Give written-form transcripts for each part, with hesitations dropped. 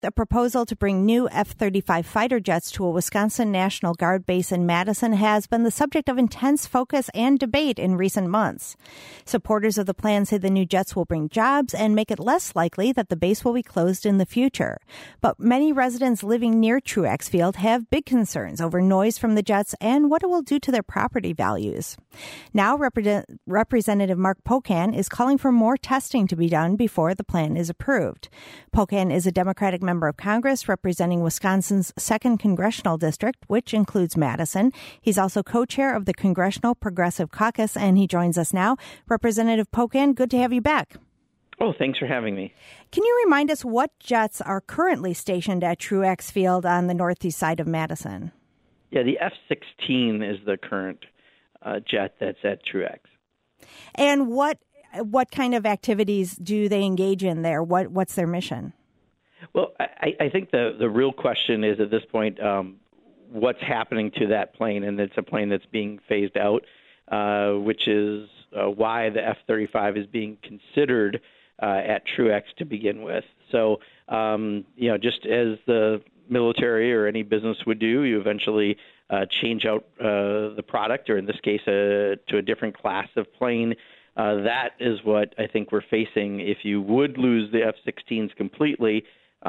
The proposal to bring new F-35 fighter jets to a Wisconsin National Guard base in Madison has been the subject of intense focus and debate in recent months. Supporters of the plan say the new jets will bring jobs and make it less likely that the base will be closed in the future. But many residents living near Truax Field have big concerns over noise from the jets and what it will do to their property values. Now, Representative Mark Pocan is calling for more testing to be done before the plan is approved. Pocan is a Democratic member of Congress representing Wisconsin's 2nd Congressional District, which includes Madison. He's also co-chair of the Congressional Progressive Caucus, and he joins us now. Representative Pocan, good to have you back. Oh, thanks for having me. Can you remind us what jets are currently stationed at Truax Field on the northeast side of Madison? Yeah, the F-16 is the current jet that's at Truax. And what kind of activities do they engage in there? What's their mission? Well, I think the real question is at this point, what's happening to that plane? And it's a plane that's being phased out, which is why the F-35 is being considered at Truax to begin with. So, just as the military or any business would do, you eventually change out the product, or in this case, to a different class of plane. That is what I think we're facing. If you would lose the F-16s completely,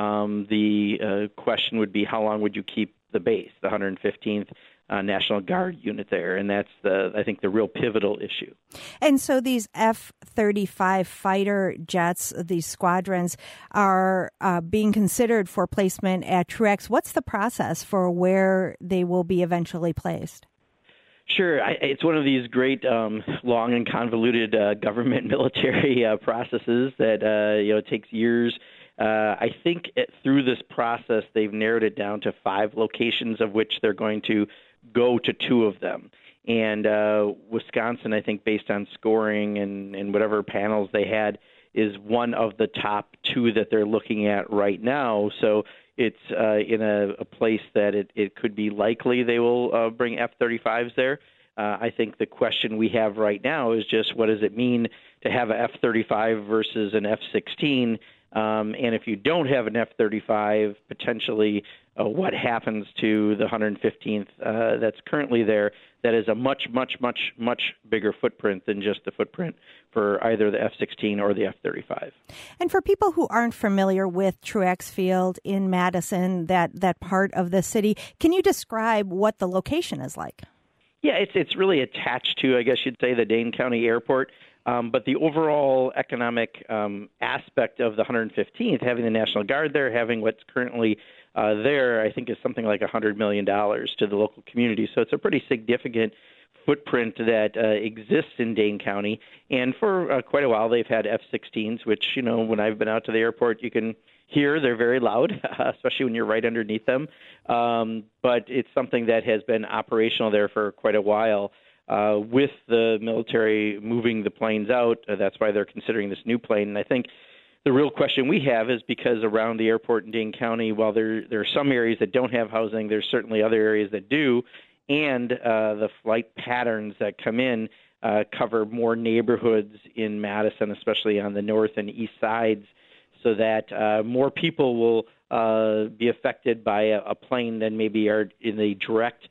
the question would be how long would you keep the base, the 115th National Guard unit there? And that's, I think, the real pivotal issue. And so these F-35 fighter jets, these squadrons, are being considered for placement at Truax. What's the process for where they will be eventually placed? Sure. It's one of these great, long and convoluted government military processes that, it takes years. I think through this process, they've narrowed it down to 5 locations, of which they're going to go to 2 of them. And Wisconsin, I think, based on scoring and whatever panels they had, is one of the top 2 that they're looking at right now. So it's in a place that it could be likely they will bring F-35s there. I think the question we have right now is just what does it mean to have an F-35 versus an F-16? And if you don't have an F-35, potentially what happens to the 115th that's currently there that is a much, much, much, much bigger footprint than just the footprint for either the F-16 or the F-35. And for people who aren't familiar with Truax Field in Madison, that part of the city, can you describe what the location is like? Yeah, it's really attached to, I guess you'd say, the Dane County Airport. But the overall economic aspect of the 115th, having the National Guard there, having what's currently there, I think is something like $100 million to the local community. So it's a pretty significant footprint that exists in Dane County. And for quite a while, they've had F-16s, which, when I've been out to the airport, you can hear they're very loud, especially when you're right underneath them. But it's something that has been operational there for quite a while. With the military moving the planes out, that's why they're considering this new plane. And I think the real question we have is because around the airport in Dane County, while there are some areas that don't have housing, there's certainly other areas that do. And the flight patterns that come in cover more neighborhoods in Madison, especially on the north and east sides, so that more people will be affected by a plane than maybe are in the direct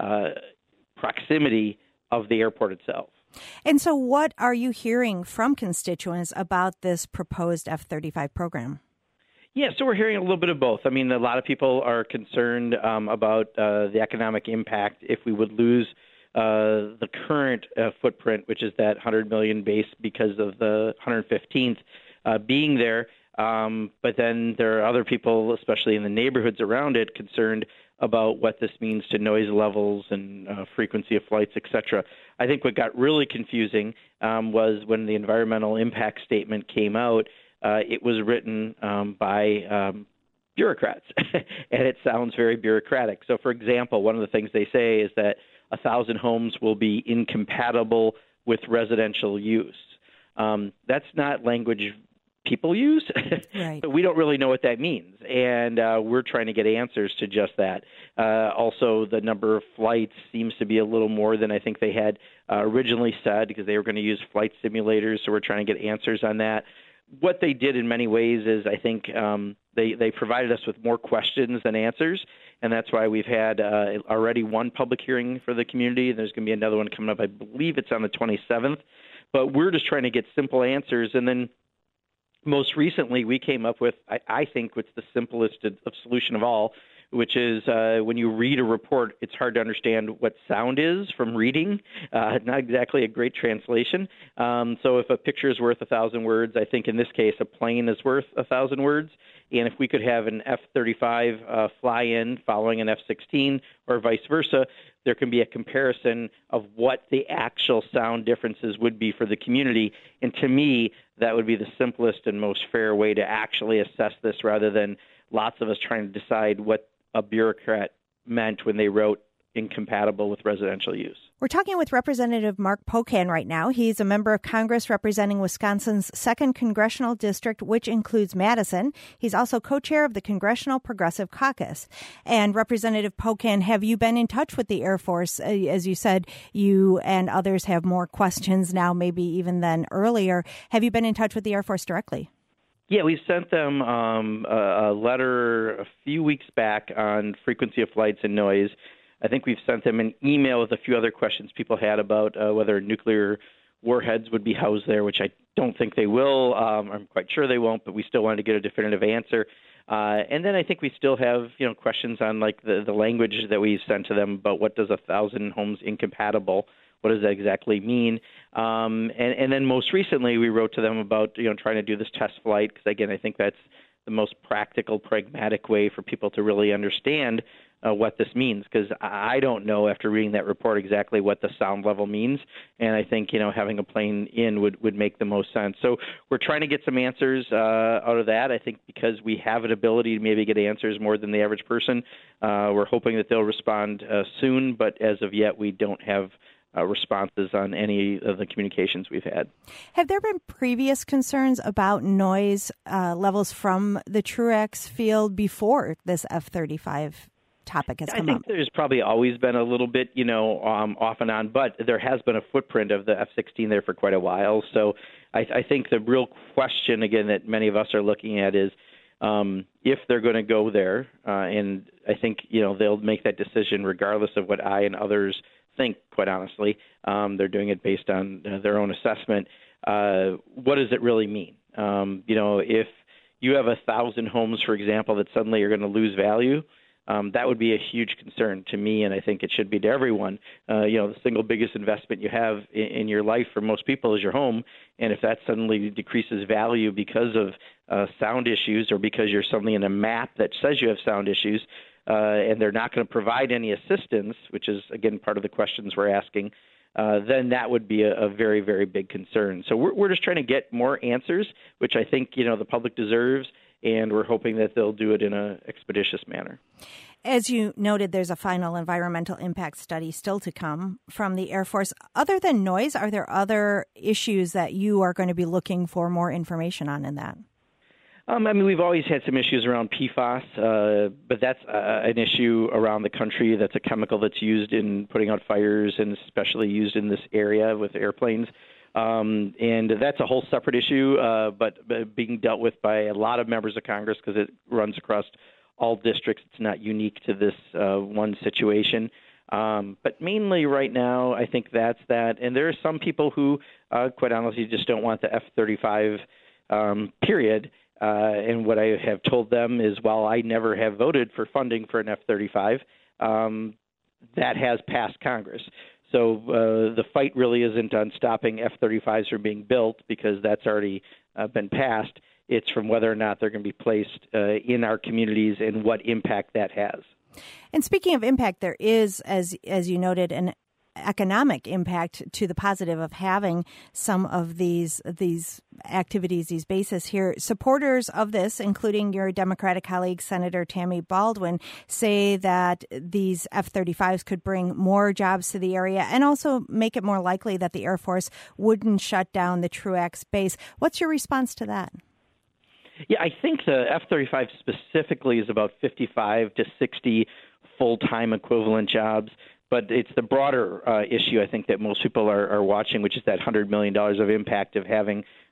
proximity of the airport itself. And so what are you hearing from constituents about this proposed F-35 program? Yeah, so we're hearing a little bit of both. I mean, a lot of people are concerned about the economic impact if we would lose the current footprint, which is that $100 million base because of the 115th being there. But then there are other people, especially in the neighborhoods around it, concerned about what this means to noise levels and frequency of flights, et cetera. I think what got really confusing was when the environmental impact statement came out, it was written by bureaucrats, and it sounds very bureaucratic. So, for example, one of the things they say is that 1,000 homes will be incompatible with residential use. That's not language people use. Right. But we don't really know what that means. And we're trying to get answers to just that. Also, the number of flights seems to be a little more than I think they had originally said because they were going to use flight simulators. So we're trying to get answers on that. what they did in many ways is, I think, they provided us with more questions than answers, and that's why we've had already one public hearing for the community. There's going to be another one coming up. I believe it's on the 27th. But we're just trying to get simple answers. And then most recently, we came up with, I think, what's the simplest of solution of all, which is when you read a report, it's hard to understand what sound is from reading. Not exactly a great translation. So if a picture is worth 1,000 words, I think in this case a plane is worth 1,000 words. And if we could have an F-35 fly in following an F-16 or vice versa, there can be a comparison of what the actual sound differences would be for the community. And to me, that would be the simplest and most fair way to actually assess this, rather than lots of us trying to decide what a bureaucrat meant when they wrote incompatible with residential use. We're talking with Representative Mark Pocan right now. He's a member of Congress representing Wisconsin's 2nd Congressional District, which includes Madison. He's also co-chair of the Congressional Progressive Caucus. And Representative Pocan, have you been in touch with the Air Force? As you said, you and others have more questions now, maybe even than earlier. Have you been in touch with the Air Force directly? Yeah, we sent them a letter a few weeks back on frequency of flights and noise. I think we've sent them an email with a few other questions people had about whether nuclear warheads would be housed there, which I don't think they will. I'm quite sure they won't, but we still wanted to get a definitive answer. And then I think we still have, questions on like the language that we sent to them about what does 1,000 homes incompatible, what does that exactly mean? And then most recently we wrote to them about, trying to do this test flight, because again, I think that's the most practical, pragmatic way for people to really understand what this means, because I don't know after reading that report exactly what the sound level means, and I think having a plane in would make the most sense. So we're trying to get some answers out of that. I think because we have an ability to maybe get answers more than the average person, we're hoping that they'll respond soon, but as of yet we don't have responses on any of the communications we've had. Have there been previous concerns about noise levels from the Truax field before this F-35 topic has come up? I think there's probably always been a little bit, off and on, but there has been a footprint of the F-16 there for quite a while. So I think the real question, again, that many of us are looking at is if they're going to go there, and I think, they'll make that decision regardless of what I and others think, quite honestly. They're doing it based on their own assessment. What does it really mean? If you have 1,000 homes, for example, that suddenly are going to lose value, that would be a huge concern to me, and I think it should be to everyone. The single biggest investment you have in your life for most people is your home, and if that suddenly decreases value because of sound issues, or because you're suddenly in a map that says you have sound issues, and they're not going to provide any assistance, which is, again, part of the questions we're asking, then that would be a very, very big concern. So we're just trying to get more answers, which I think, the public deserves, and we're hoping that they'll do it in an expeditious manner. As you noted, there's a final environmental impact study still to come from the Air Force. Other than noise, are there other issues that you are going to be looking for more information on in that? We've always had some issues around PFAS, but that's an issue around the country. That's a chemical that's used in putting out fires, and especially used in this area with airplanes. And that's a whole separate issue, but being dealt with by a lot of members of Congress because it runs across all districts. It's not unique to this one situation. But mainly right now, I think that's that. And there are some people who, quite honestly, just don't want the F-35, period. And what I have told them is, while I never have voted for funding for an F-35, that has passed Congress. So the fight really isn't on stopping F-35s from being built, because that's already been passed. It's from whether or not they're going to be placed in our communities and what impact that has. And speaking of impact, there is, as you noted, an economic impact to the positive of having some of these activities, these bases here. Supporters of this, including your Democratic colleague, Senator Tammy Baldwin, say that these F-35s could bring more jobs to the area and also make it more likely that the Air Force wouldn't shut down the Truax base. What's your response to that? Yeah, I think the F-35 specifically is about 55 to 60 full-time equivalent jobs. But it's the broader issue, I think, that most people are watching, which is that $100 million of impact of having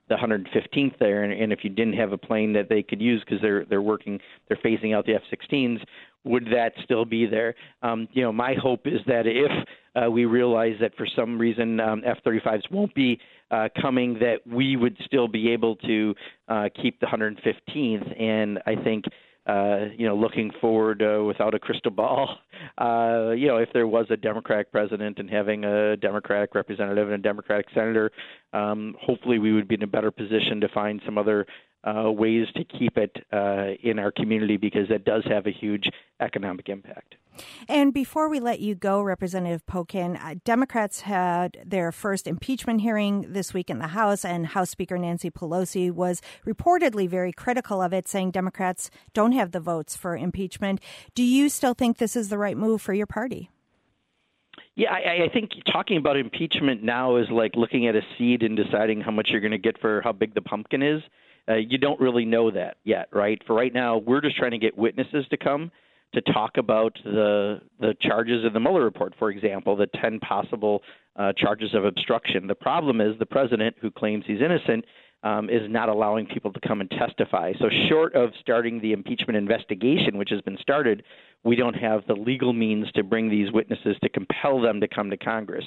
the 115th there, and if you didn't have a plane that they could use because they're phasing out the F-16s, would that still be there? My hope is that if we realize that for some reason F-35s won't be coming, that we would still be able to keep the 115th. And I think, looking forward without a crystal ball, if there was a Democratic president and having a Democratic representative and a Democratic senator, hopefully we would be in a better position to find some other ways to keep it in our community, because that does have a huge economic impact. And before we let you go, Representative Pocan, Democrats had their first impeachment hearing this week in the House, and House Speaker Nancy Pelosi was reportedly very critical of it, saying Democrats don't have the votes for impeachment. Do you still think this is the right move for your party? Yeah, I think talking about impeachment now is like looking at a seed and deciding how much you're going to get for how big the pumpkin is. You don't really know that yet, right? For right now, we're just trying to get witnesses to come to talk about the charges in the Mueller report, for example, the 10 possible charges of obstruction. The problem is the president, who claims he's innocent, is not allowing people to come and testify. So short of starting the impeachment investigation, which has been started, we don't have the legal means to bring these witnesses to compel them to come to Congress.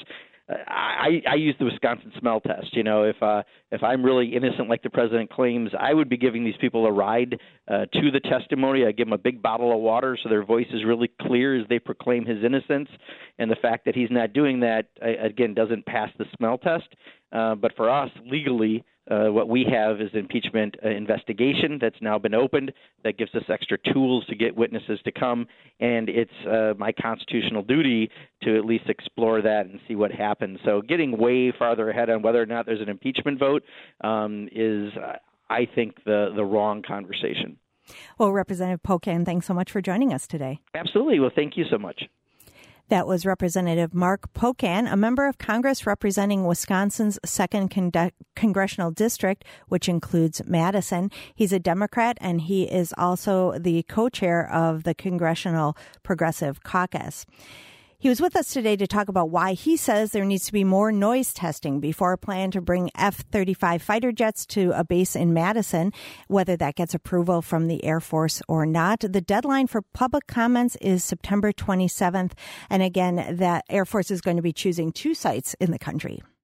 I use the Wisconsin smell test. If I'm really innocent like the president claims, I would be giving these people a ride to the testimony. I give them a big bottle of water so their voice is really clear as they proclaim his innocence. And the fact that he's not doing that, again, doesn't pass the smell test. But for us, legally, what we have is impeachment investigation that's now been opened that gives us extra tools to get witnesses to come, and it's my constitutional duty to at least explore that and see what happens. So getting way farther ahead on whether or not there's an impeachment vote is, I think, the wrong conversation. Well, Representative Pocan, thanks so much for joining us today. Absolutely. Well, thank you so much. That was Representative Mark Pocan, a member of Congress representing Wisconsin's 2nd Congressional District, which includes Madison. He's a Democrat, and he is also the co-chair of the Congressional Progressive Caucus. He was with us today to talk about why he says there needs to be more noise testing before a plan to bring F-35 fighter jets to a base in Madison, whether that gets approval from the Air Force or not. The deadline for public comments is September 27th. And again, that Air Force is going to be choosing 2 sites in the country.